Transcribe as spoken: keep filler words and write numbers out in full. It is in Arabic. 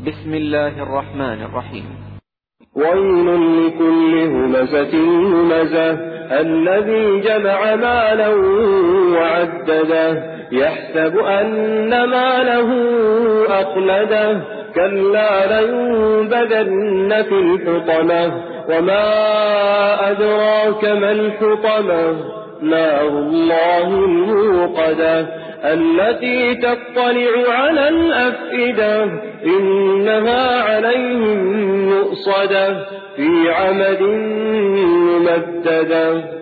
بسم الله الرحمن الرحيم. ويل لكل همزة همزة الذي جمع مالا وعدده يحسب أن ماله أخلده كلا لينبذن في الحطمة وما أدراك ما الحطمة نار الله الموقدة التي تطلع على الأفئدة إنها عليهم مؤصدة في عمد ممددة.